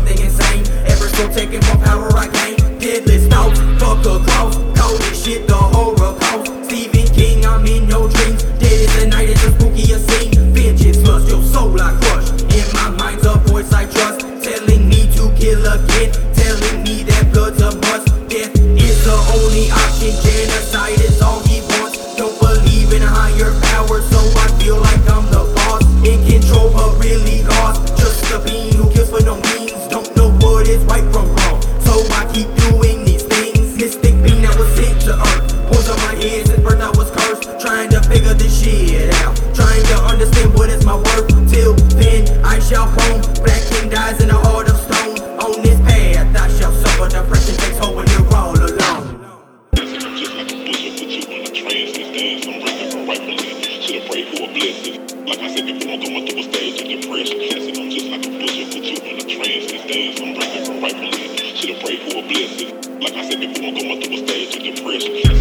something insane. Ever so taking more power I gain. Deadless thoughts, fuck a cross. Cold as shit, the horror coast. Stephen King, I'm in your dreams. Dead as the night, it's a spooky scene. Vengeance lust, your soul I crush. In my mind's a voice I trust, telling me to kill again, telling me that blood's a must. Death is the only option, genocide is all he wants. Don't believe in a higher power, so I feel like I'm the boss. In control but really lost, just a being who kills for no means. Don't know what is right from wrong, so I keep doing these things. Mystic being that was sent to earth, pulls on my head since birth I was cursed. Trying to figure this shit out, trying to understand what is my worth. Till then I shall roam, black king dies in a heart of stone. On this path I shall suffer, depression takes hold when you're all alone. I'm just like a bishop, put you in a trance. These days I'm resting from rightfully. Should've prayed for a blessing. Like I said before, I'm going through a stage of depression. Classic, I'm just like a bishop, put you in a trance. These days I'm resting from rightfully. Should've prayed for a blessing. Like I said before, I'm going through a stage of depression.